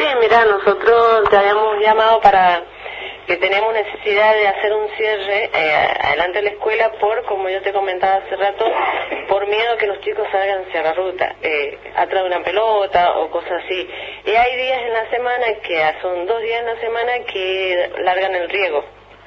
mira, nosotros te habíamos llamado para que tenemos necesidad de hacer un cierre adelante de la escuela como yo te comentaba hace rato, por miedo a que los chicos salgan hacia la ruta, atrás de una pelota o cosas así. Y hay días en la semana son 2 días en la semana que largan el riego.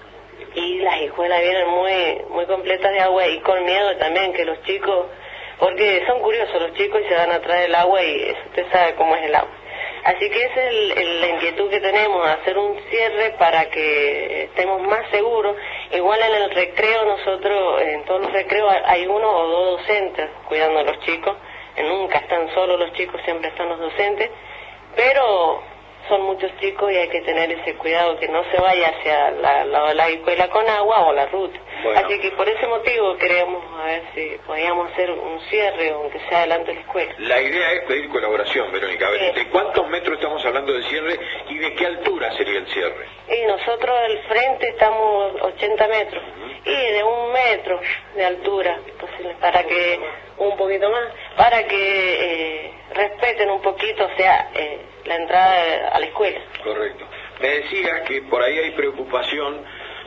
Y las escuelas vienen muy completas de agua y con miedo también que los chicos, porque son curiosos los chicos y se van atrás del agua y usted sabe cómo es el agua. Así que esa es la inquietud que tenemos, hacer un cierre para que estemos más seguros. Igual en el recreo nosotros, en todos los recreos hay 1 o 2 docentes cuidando a los chicos, nunca están solos los chicos, siempre están los docentes, pero son muchos chicos y hay que tener ese cuidado que no se vaya hacia la escuela con agua o la ruta. Bueno. Así que por ese motivo queremos a ver si podíamos hacer un cierre, aunque sea delante de la escuela. La idea es pedir colaboración, Verónica. A ver, ¿de cuántos metros estamos hablando de cierre y de qué altura sería el cierre? Y nosotros del frente estamos 80 metros y de 1 metro de altura, para que un poquito más, para que respeten un poquito, o sea, la entrada a la escuela. Correcto. Me decías que por ahí hay preocupación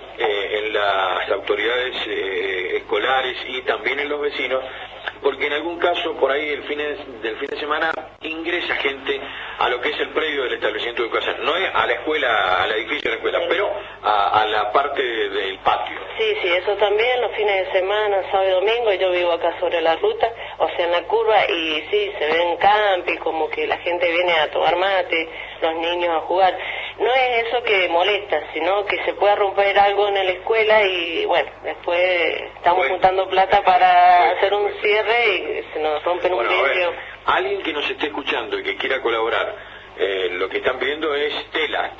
en las autoridades escolares y también en los vecinos, porque en algún caso por ahí del fin de semana ingresa gente a lo que es el predio del establecimiento de educación, no es a la escuela, al edificio de la escuela, pero a la parte del patio. Sí, eso también, los fines de semana, sábado y domingo, yo vivo acá sobre la ruta, o sea en la curva, y sí, se ven campi, como que la gente viene a tomar mate, los niños a jugar. No es eso que molesta, sino que se pueda romper algo en la escuela y bueno, después estamos juntando plata para hacer un cierre y se nos rompen un vidrio. Alguien que nos esté escuchando y que quiera colaborar, lo que están pidiendo es tela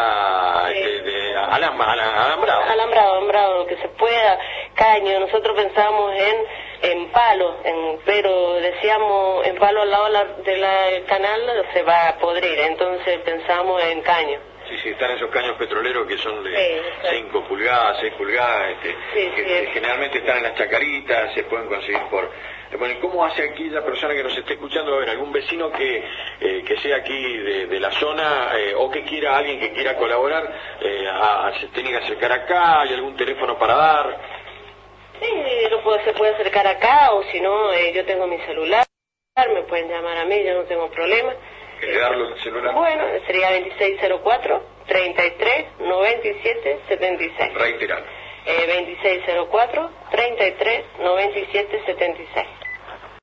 de alambrado, lo que se pueda, caño. Nosotros pensamos en palo, pero decíamos en palo al lado del canal se va a podrir, entonces pensamos en caño. Sí, están esos caños petroleros que son de 5 pulgadas, 6 pulgadas, generalmente están en las chacaritas, se pueden conseguir Bueno, ¿cómo hace aquí la persona que nos esté escuchando? A ver, algún vecino que sea aquí de la zona o que quiera, alguien que quiera colaborar, se tiene que acercar acá, ¿hay algún teléfono para dar? Sí, se puede acercar acá, o si no, yo tengo mi celular, me pueden llamar a mí, yo no tengo problema. ¿Querés darlo el celular? Bueno, sería 2604-33-97-76. Reiterar. 2604-33-97-76.